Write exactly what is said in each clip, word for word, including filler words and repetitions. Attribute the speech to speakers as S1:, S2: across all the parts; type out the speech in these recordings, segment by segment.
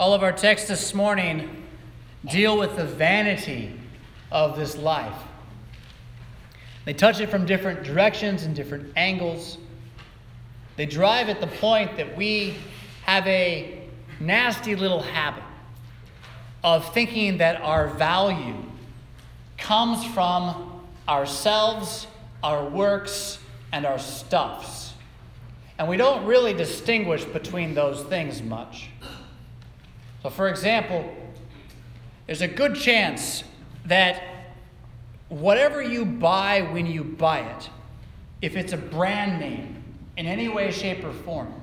S1: All of our texts this morning deal with the vanity of this life. They touch it from different directions and different angles. They drive at the point that we have a nasty little habit of thinking that our value comes from ourselves, our works, and our stuffs. And we don't really distinguish between those things much. So, for example, there's a good chance that whatever you buy when you buy it, if it's a brand name in any way, shape, or form,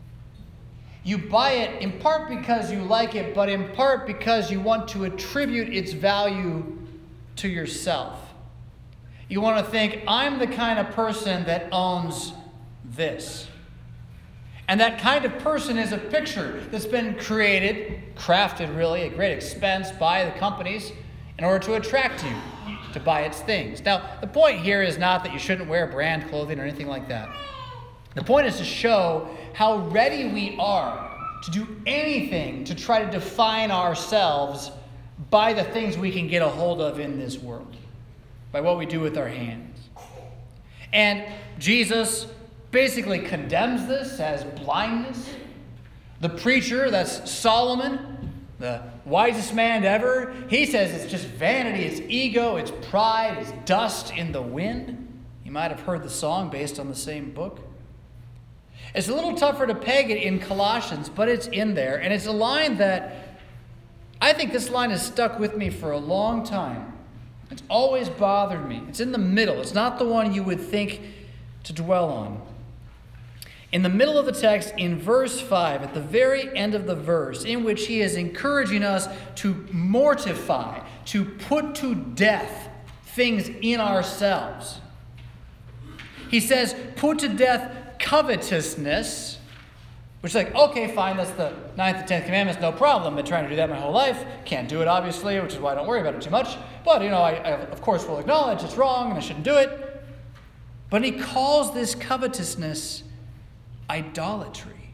S1: you buy it in part because you like it, but in part because you want to attribute its value to yourself. You want to think, I'm the kind of person that owns this. And that kind of person is a picture that's been created, crafted really, at great expense by the companies in order to attract you to buy its things. Now, the point here is not that you shouldn't wear brand clothing or anything like that. The point is to show how ready we are to do anything to try to define ourselves by the things we can get a hold of in this world, by what we do with our hands. And Jesus basically condemns this as blindness. The preacher, that's Solomon, the wisest man ever, he says it's just vanity, it's ego, it's pride, it's dust in the wind. You might have heard the song based on the same book. It's a little tougher to peg it in Colossians, but it's in there. And it's a line that, I think this line has stuck with me for a long time. It's always bothered me. It's in the middle. It's not the one you would think to dwell on. In the middle of the text, in verse five, at the very end of the verse, in which he is encouraging us to mortify, to put to death things in ourselves. He says, put to death covetousness, which is like, okay, fine, that's the ninth and tenth commandments, no problem. I've been trying to do that my whole life. Can't do it, obviously, which is why I don't worry about it too much. But, you know, I, I of course will acknowledge it's wrong and I shouldn't do it. But he calls this covetousness idolatry.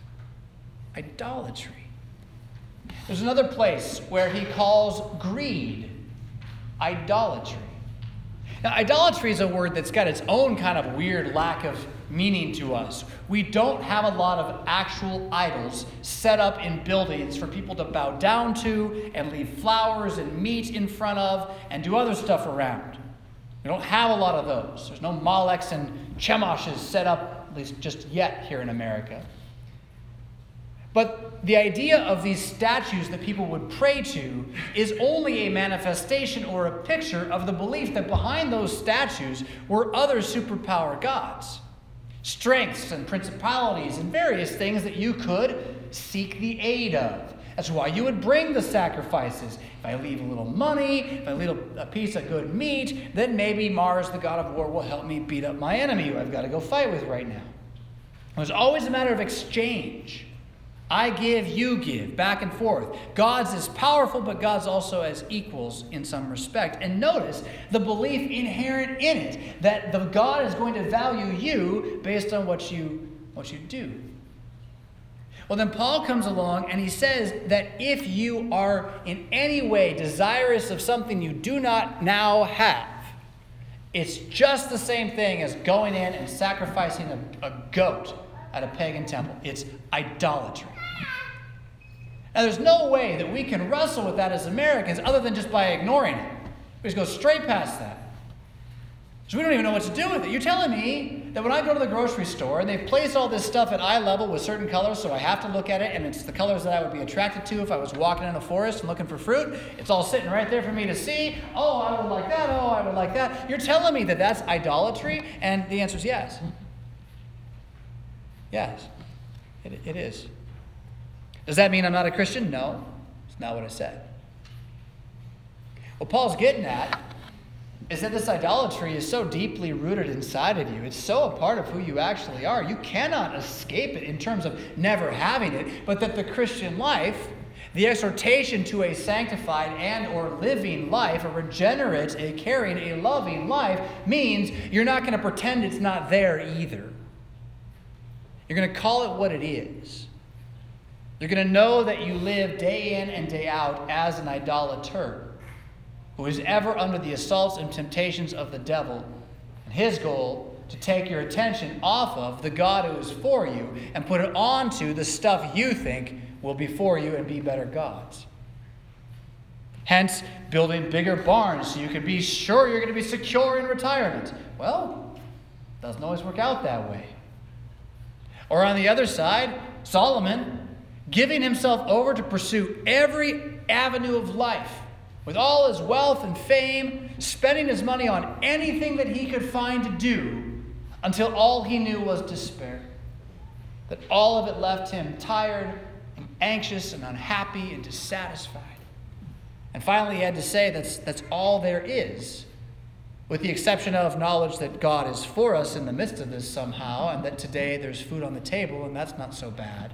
S1: Idolatry. There's another place where he calls greed idolatry. Now, idolatry is a word that's got its own kind of weird lack of meaning to us. We don't have a lot of actual idols set up in buildings for people to bow down to and leave flowers and meat in front of and do other stuff around. We don't have a lot of those. There's no Molechs and Chemoshes set up, at least just yet, here in America. But the idea of these statues that people would pray to is only a manifestation or a picture of the belief that behind those statues were other superpower gods. Strengths and principalities and various things that you could seek the aid of. That's why you would bring the sacrifices. If I leave a little money, if I leave a piece of good meat, then maybe Mars, the god of war, will help me beat up my enemy who I've got to go fight with right now. It was always a matter of exchange. I give, you give, back and forth. God's is powerful, but God's also as equals in some respect. And notice the belief inherent in it, that the God is going to value you based on what you, what you do. Well, then Paul comes along and he says that if you are in any way desirous of something you do not now have, it's just the same thing as going in and sacrificing a, a goat at a pagan temple. It's idolatry. Now, there's no way that we can wrestle with that as Americans other than just by ignoring it. We just go straight past that. So we don't even know what to do with it. You're telling me that when I go to the grocery store and they've placed all this stuff at eye level with certain colors, so I have to look at it, and it's the colors that I would be attracted to if I was walking in a forest and looking for fruit. It's all sitting right there for me to see. Oh, I would like that. Oh, I would like that. You're telling me that that's idolatry? And the answer is yes. Yes, it, it is. Does that mean I'm not a Christian? No, it's not what I said. What Paul's getting at is that this idolatry is so deeply rooted inside of you. It's so a part of who you actually are. You cannot escape it in terms of never having it, but that the Christian life, the exhortation to a sanctified and or living life, a regenerate, a caring, a loving life, means you're not going to pretend it's not there either. You're going to call it what it is. They're going to know that you live day in and day out as an idolater who is ever under the assaults and temptations of the devil, and his goal to take your attention off of the God who is for you and put it onto the stuff you think will be for you and be better gods. Hence, building bigger barns so you can be sure you're going to be secure in retirement. Well, it doesn't always work out that way. Or on the other side, Solomon giving himself over to pursue every avenue of life with all his wealth and fame, spending his money on anything that he could find to do until all he knew was despair. That all of it left him tired and anxious and unhappy and dissatisfied. And finally he had to say that's, that's all there is, with the exception of knowledge that God is for us in the midst of this somehow, and that today there's food on the table, and that's not so bad.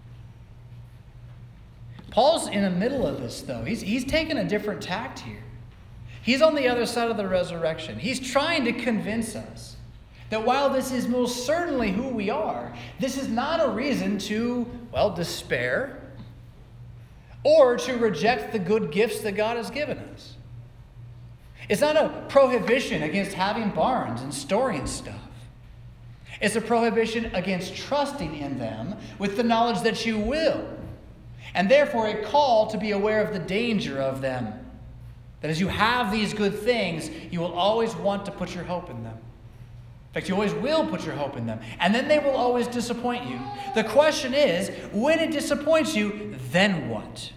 S1: Paul's in the middle of this, though. He's, he's taken a different tact here. He's on the other side of the resurrection. He's trying to convince us that while this is most certainly who we are, this is not a reason to, well, despair or to reject the good gifts that God has given us. It's not a prohibition against having barns and storing stuff. It's a prohibition against trusting in them with the knowledge that you will, and therefore a call to be aware of the danger of them. That as you have these good things, you will always want to put your hope in them. In fact, you always will put your hope in them. And then they will always disappoint you. The question is, when it disappoints you, then what?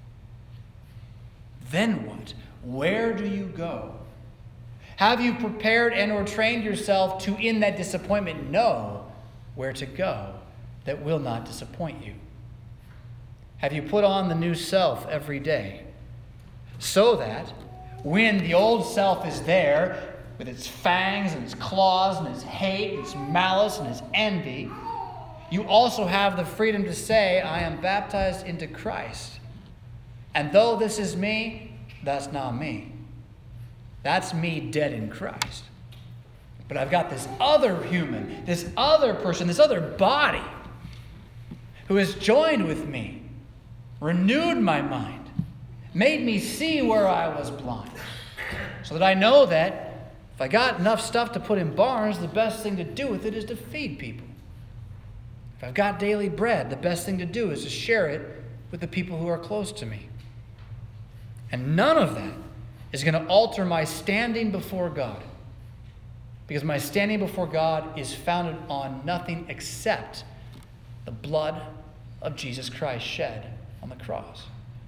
S1: Then what? Where do you go? Have you prepared and or trained yourself to, in that disappointment, know where to go that will not disappoint you? Have you put on the new self every day so that when the old self is there with its fangs and its claws and its hate and its malice and its envy, you also have the freedom to say, I am baptized into Christ. And though this is me, that's not me. That's me dead in Christ. But I've got this other human, this other person, this other body who has joined with me, renewed my mind, made me see where I was blind, so that I know that if I got enough stuff to put in barns, the best thing to do with it is to feed people. If I've got daily bread, the best thing to do is to share it with the people who are close to me. And none of that is going to alter my standing before God, because my standing before God is founded on nothing except the blood of Jesus Christ shed on the cross.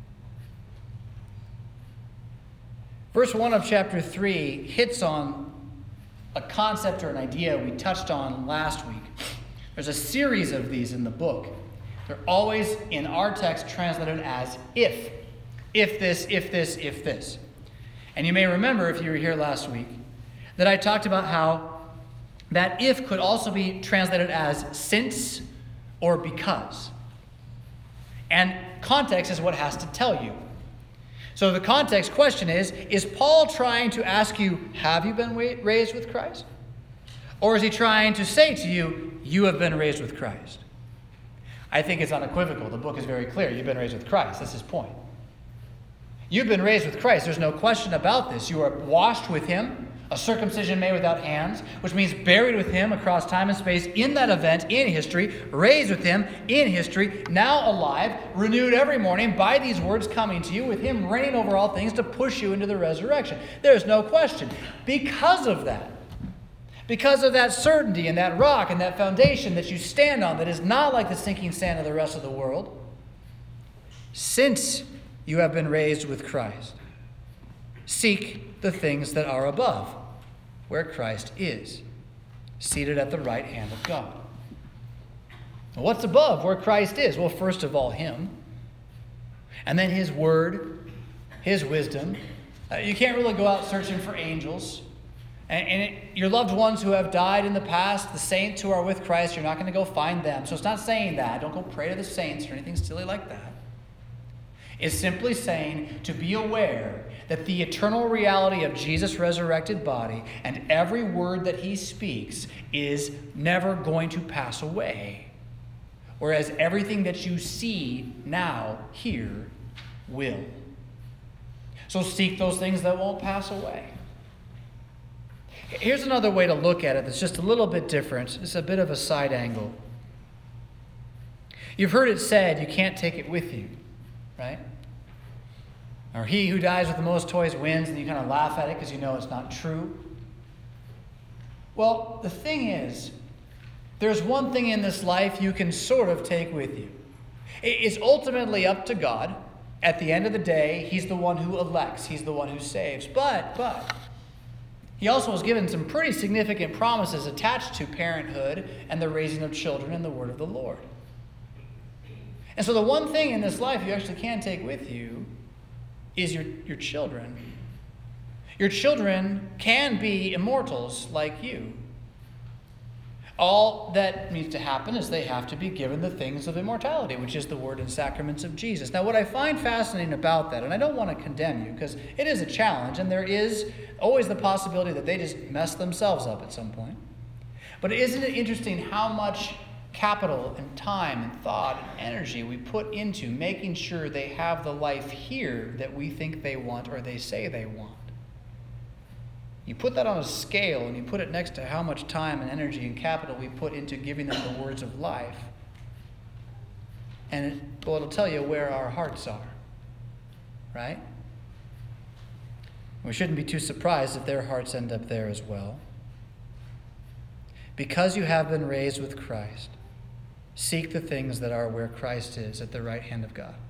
S1: Verse one of chapter three hits on a concept or an idea we touched on last week. There's a series of these in the book. They're always in our text translated as if. If this, if this, if this. And you may remember, if you were here last week, that I talked about how that if could also be translated as since or because. And context is what has to tell you. So the context question is, is Paul trying to ask you, have you been raised with Christ? Or is he trying to say to you, you have been raised with Christ? I think it's unequivocal. The book is very clear. You've been raised with Christ. That's his point. You've been raised with Christ. There's no question about this. You are washed with him, a circumcision made without hands, which means buried with him across time and space in that event, in history, raised with him in history, now alive, renewed every morning by these words coming to you, with him reigning over all things to push you into the resurrection. There's no question. Because of that, because of that certainty and that rock and that foundation that you stand on that is not like the sinking sand of the rest of the world, since you have been raised with Christ, seek the things that are above, where Christ is, seated at the right hand of God. Well, what's above where Christ is? Well, first of all, him. And then his word, his wisdom. Uh, you can't really go out searching for angels. And, and it, your loved ones who have died in the past, the saints who are with Christ, you're not going to go find them. So it's not saying that. Don't go pray to the saints or anything silly like that. It's simply saying to be aware that the eternal reality of Jesus' resurrected body and every word that he speaks is never going to pass away. whereas everything that you see now, here, will. So seek those things that won't pass away. Here's another way to look at it that's just a little bit different. It's a bit of a side angle. You've heard it said, you can't take it with you, right? Or he who dies with the most toys wins, and you kind of laugh at it because you know it's not true. Well, the thing is, there's one thing in this life you can sort of take with you. It's ultimately up to God. At the end of the day, he's the one who elects. He's the one who saves. But, but, he also has given some pretty significant promises attached to parenthood and the raising of children and the word of the Lord. And so the one thing in this life you actually can take with you is your, your children. Your children can be immortals like you. All that needs to happen is they have to be given the things of immortality, which is the word and sacraments of Jesus. Now, what I find fascinating about that, and I don't want to condemn you, because it is a challenge, and there is always the possibility that they just mess themselves up at some point. But isn't it interesting how much capital and time and thought and energy we put into making sure they have the life here that we think they want or they say they want? You put that on a scale and you put it next to how much time and energy and capital we put into giving them the words of life. And it, well, it'll tell you where our hearts are, right? We shouldn't be too surprised if their hearts end up there as well. Because you have been raised with Christ, seek the things that are where Christ is at the right hand of God.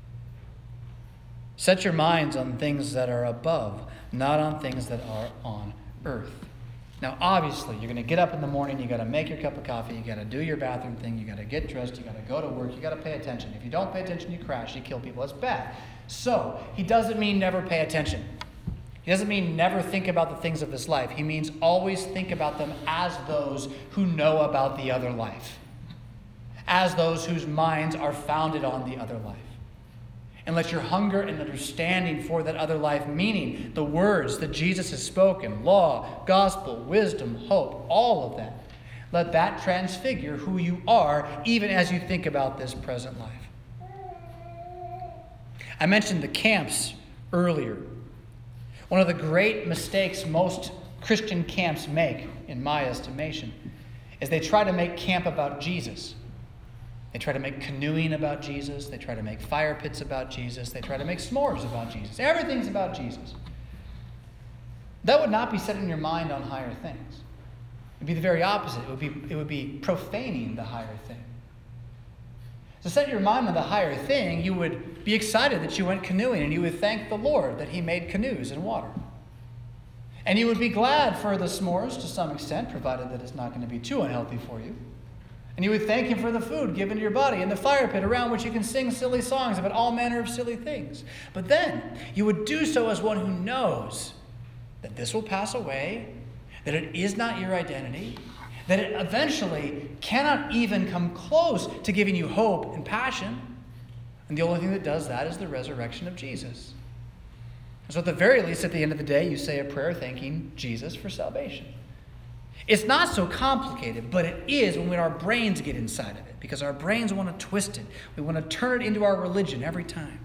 S1: Set your minds on things that are above, not on things that are on earth. Now, obviously, you're going to get up in the morning, you got to make your cup of coffee, you got to do your bathroom thing, you got to get dressed, you got to go to work, you got to pay attention. If you don't pay attention, you crash, you kill people. That's bad. So, he doesn't mean never pay attention. He doesn't mean never think about the things of this life. He means always think about them as those who know about the other life, as those whose minds are founded on the other life. And let your hunger and understanding for that other life, meaning the words that Jesus has spoken, law, gospel, wisdom, hope, all of that, let that transfigure who you are even as you think about this present life. I mentioned the camps earlier. One of the great mistakes most Christian camps make, in my estimation, is they try to make camp about Jesus. They try to make canoeing about Jesus. They try to make fire pits about Jesus. They try to make s'mores about Jesus. Everything's about Jesus. That would not be setting your mind on higher things. It would be the very opposite. It would be, it would be profaning the higher thing. To set your mind on the higher thing, you would be excited that you went canoeing, and you would thank the Lord that he made canoes in water. And you would be glad for the s'mores to some extent, provided that it's not going to be too unhealthy for you. And you would thank him for the food given to your body and the fire pit around which you can sing silly songs about all manner of silly things. But then you would do so as one who knows that this will pass away, that it is not your identity, that it eventually cannot even come close to giving you hope and passion. And the only thing that does that is the resurrection of Jesus. And so at the very least, at the end of the day, you say a prayer thanking Jesus for salvation. It's not so complicated, but it is when our brains get inside of it, because our brains want to twist it. We want to turn it into our religion every time.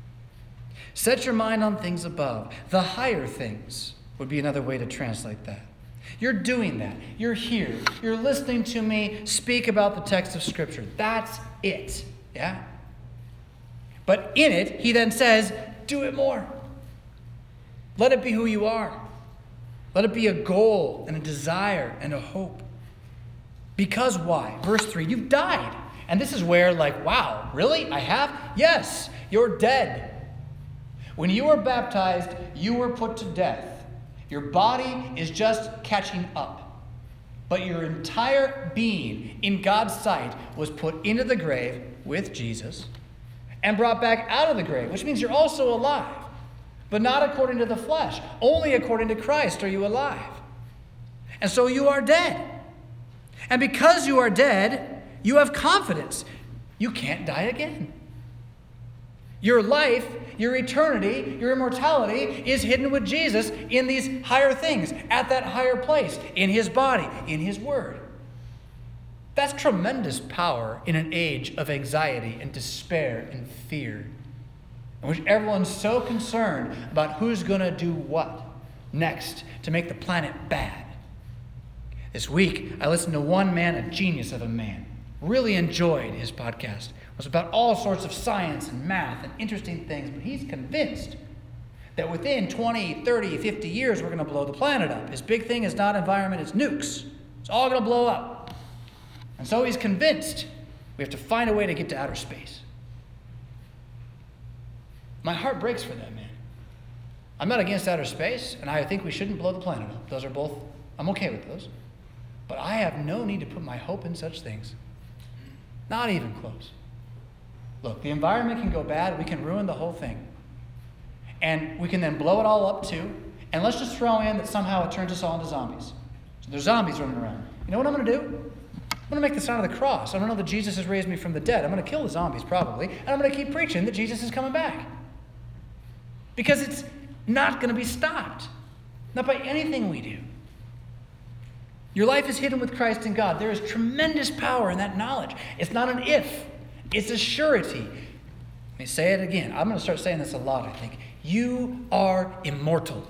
S1: Set your mind on things above. The higher things would be another way to translate that. You're doing that. You're here. You're listening to me speak about the text of Scripture. That's it. Yeah? But in it, he then says, do it more. Let it be who you are. Let it be a goal and a desire and a hope. Because why? Verse three, you've died. And this is where, like, wow, really? I have? Yes, you're dead. When you were baptized, you were put to death. Your body is just catching up. But your entire being in God's sight was put into the grave with Jesus and brought back out of the grave, which means you're also alive. But not according to the flesh. Only according to Christ are you alive. And so you are dead. And because you are dead, you have confidence. You can't die again. Your life, your eternity, your immortality is hidden with Jesus in these higher things, at that higher place, in his body, in his word. That's tremendous power in an age of anxiety and despair and fear, in which everyone's so concerned about who's going to do what next to make the planet bad. This week, I listened to one man, a genius of a man. Really enjoyed his podcast. It was about all sorts of science and math and interesting things, but he's convinced that within twenty, thirty, fifty years, we're going to blow the planet up. His big thing is not environment, it's nukes. It's all going to blow up. And so he's convinced we have to find a way to get to outer space. My heart breaks for that man. I'm not against outer space, and I think we shouldn't blow the planet up. Those are both, I'm okay with those. But I have no need to put my hope in such things. Not even close. Look, the environment can go bad. We can ruin the whole thing. And we can then blow it all up too. And let's just throw in that somehow it turns us all into zombies. So there's zombies running around. You know what I'm going to do? I'm going to make the sign of the cross. I'm going to know that Jesus has raised me from the dead. I'm going to kill the zombies probably. And I'm going to keep preaching that Jesus is coming back. Because it's not going to be stopped. Not by anything we do. Your life is hidden with Christ in God. There is tremendous power in that knowledge. It's not an if. It's a surety. Let me say it again. I'm going to start saying this a lot, I think. You are immortal.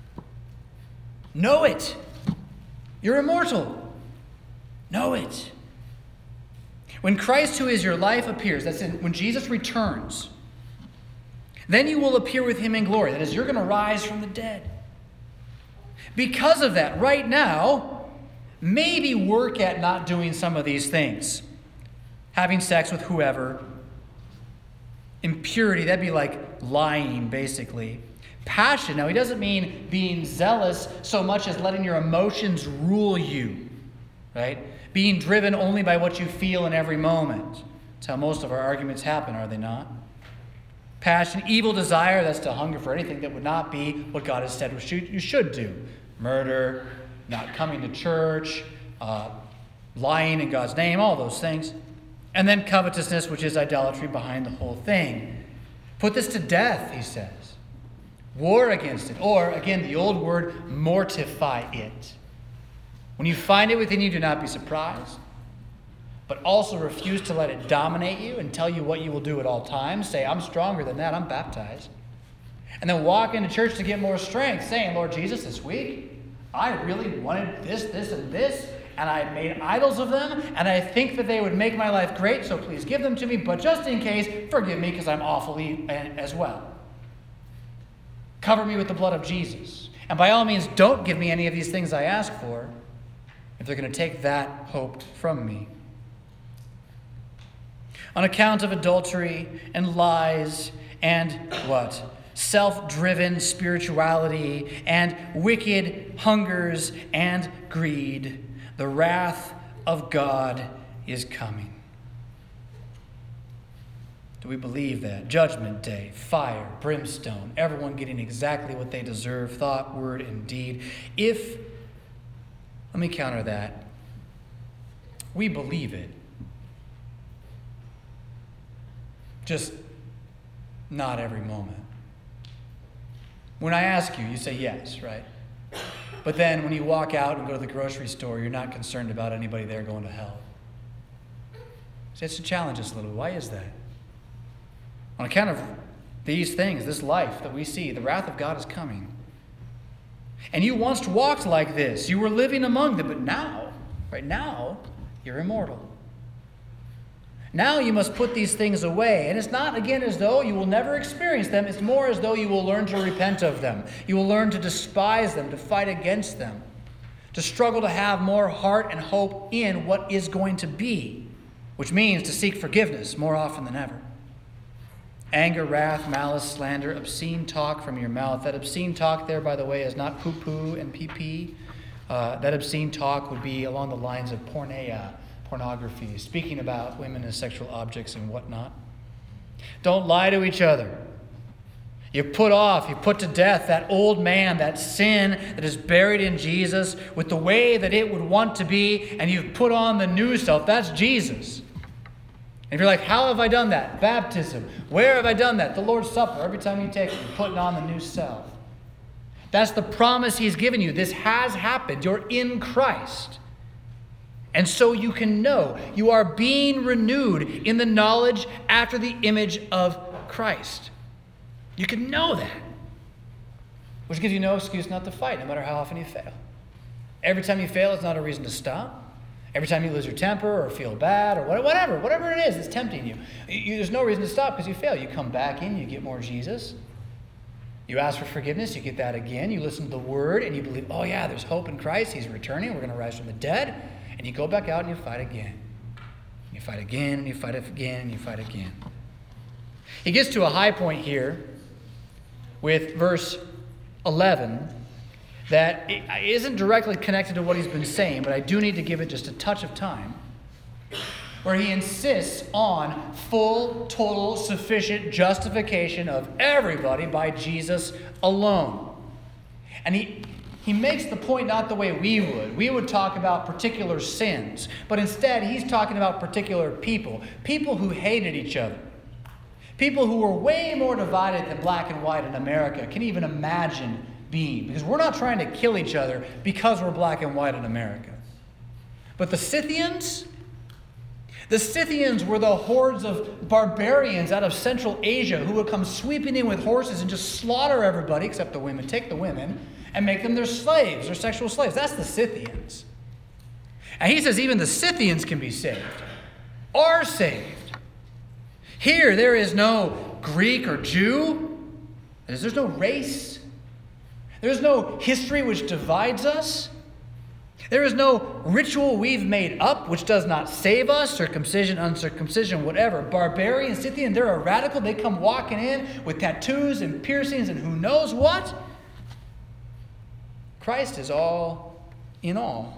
S1: Know it. You're immortal. Know it. When Christ, who is your life, appears, that's in, when Jesus returns, then you will appear with him in glory. That is, you're going to rise from the dead. Because of that, right now, maybe work at not doing some of these things. Having sex with whoever. Impurity, that'd be like lying, basically. Passion, now he doesn't mean being zealous so much as letting your emotions rule you. Right? Being driven only by what you feel in every moment. That's how most of our arguments happen, are they not? Passion, evil desire, that's to hunger for anything that would not be what God has said you should do. Murder, not coming to church, uh, lying in God's name, all those things. And then covetousness, which is idolatry behind the whole thing. Put this to death, he says. War against it. Or, again, the old word, mortify it. When you find it within you, do not be surprised. But also refuse to let it dominate you and tell you what you will do at all times. Say, I'm stronger than that, I'm baptized. And then walk into church to get more strength, saying, Lord Jesus, this week, I really wanted this, this, and this, and I made idols of them, and I think that they would make my life great, so please give them to me, but just in case, forgive me because I'm awfully as well. Cover me with the blood of Jesus. And by all means, don't give me any of these things I ask for if they're going to take that hope from me. On account of adultery and lies and what? Self-driven spirituality and wicked hungers and greed, the wrath of God is coming. Do we believe that? Judgment day, fire, brimstone, everyone getting exactly what they deserve, thought, word, and deed. If, let me counter that, we believe it, just not every moment. When I ask you, you say yes, right? But then when you walk out and go to the grocery store, you're not concerned about anybody there going to hell. So it's to challenge us a little. Why is that? On account of these things, this life that we see, the wrath of God is coming. And you once walked like this. You were living among them, but now, right now, you're immortal. Now you must put these things away. And it's not, again, as though you will never experience them. It's more as though you will learn to repent of them. You will learn to despise them, to fight against them, to struggle to have more heart and hope in what is going to be, which means to seek forgiveness more often than ever. Anger, wrath, malice, slander, obscene talk from your mouth. That obscene talk there, by the way, is not poo-poo and pee-pee. Uh, that obscene talk would be along the lines of porneia, pornography, speaking about women as sexual objects and whatnot. Don't lie to each other. You put off, you put to death that old man, that sin that is buried in Jesus with the way that it would want to be, and you've put on the new self. That's Jesus. And if you're like, how have I done that? Baptism. Where have I done that? The Lord's Supper. Every time you take it, you're putting on the new self. That's the promise he's given you. This has happened. You're in Christ. And so you can know you are being renewed in the knowledge after the image of Christ. You can know that. Which gives you no excuse not to fight, no matter how often you fail. Every time you fail, it's not a reason to stop. Every time you lose your temper or feel bad or whatever, whatever it is that's tempting you, you there's no reason to stop because you fail. You come back in, you get more Jesus. You ask for forgiveness, you get that again. You listen to the word and you believe, oh yeah, there's hope in Christ. He's returning. We're going to rise from the dead. And you go back out and you fight again. You fight again and you fight again and you fight again. He gets to a high point here with verse eleven that isn't directly connected to what he's been saying, but I do need to give it just a touch of time, where he insists on full, total, sufficient justification of everybody by Jesus alone. And he, he makes the point not the way we would. We would talk about particular sins, but instead he's talking about particular people, people who hated each other. People who were way more divided than black and white in America can even imagine being. Because we're not trying to kill each other because we're black and white in America. But the Scythians, the Scythians were the hordes of barbarians out of Central Asia who would come sweeping in with horses and just slaughter everybody except the women, take the women, and make them their slaves, their sexual slaves. That's the Scythians. And he says even the Scythians can be saved, are saved. Here, there is no Greek or Jew. There's no race. There's no history which divides us. There is no ritual we've made up which does not save us, circumcision, uncircumcision, whatever. Barbarian, Scythian, they're a radical. They come walking in with tattoos and piercings and who knows what. Christ is all in all.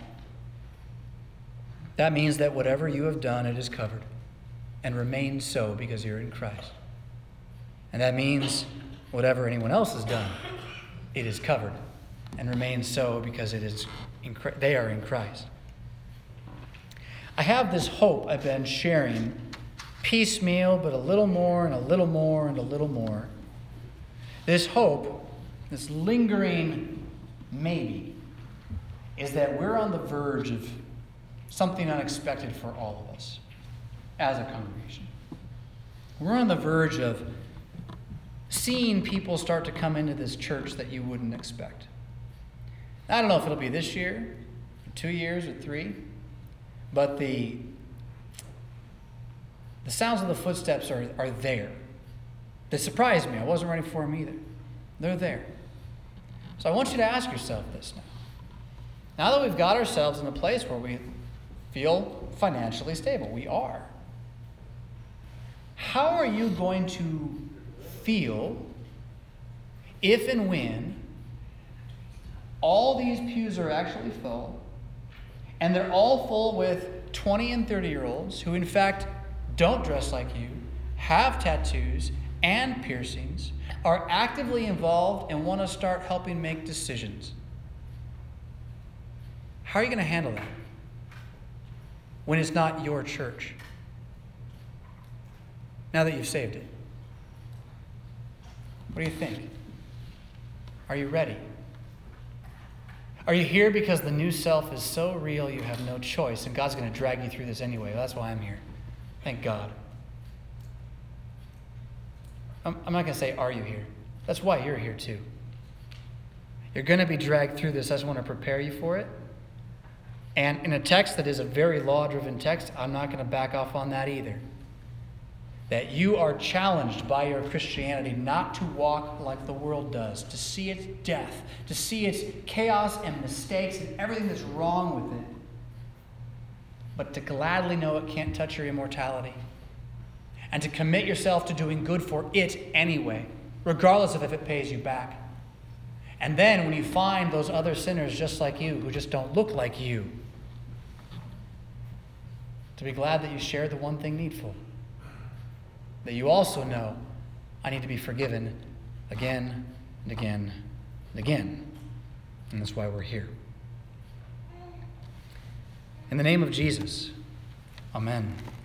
S1: That means that whatever you have done, it is covered and remains so because you're in Christ. And that means whatever anyone else has done, it is covered and remains so because it is in, they are in Christ. I have this hope I've been sharing piecemeal, but a little more and a little more and a little more. This hope, this lingering maybe, is that we're on the verge of something unexpected for all of us as a congregation. We're on the verge of seeing people start to come into this church that you wouldn't expect. I don't know if it'll be this year, or two years, or three, but the, the sounds of the footsteps are, are there. They surprised me. I wasn't ready for them either. They're there. So I want you to ask yourself this now. Now that we've got ourselves in a place where we feel financially stable, we are. How are you going to feel if and when all these pews are actually full, and they're all full with twenty and thirty-year-olds who, in fact, don't dress like you, have tattoos and piercings, are actively involved and want to start helping make decisions? How are you going to handle that when it's not your church? Now that you've saved it. What do you think? Are you ready? Are you here because the new self is so real you have no choice and God's going to drag you through this anyway? That's why I'm here. Thank God. I'm, I'm not going to say, are you here? That's why you're here too. You're going to be dragged through this. I just want to prepare you for it. And in a text that is a very law-driven text, I'm not going to back off on that either. That you are challenged by your Christianity not to walk like the world does, to see its death, to see its chaos and mistakes and everything that's wrong with it, but to gladly know it can't touch your immortality, and to commit yourself to doing good for it anyway, regardless of if it pays you back. And then when you find those other sinners just like you, who just don't look like you, to be glad that you shared the one thing needful. That you also know, I need to be forgiven again and again and again. And that's why we're here. In the name of Jesus, amen.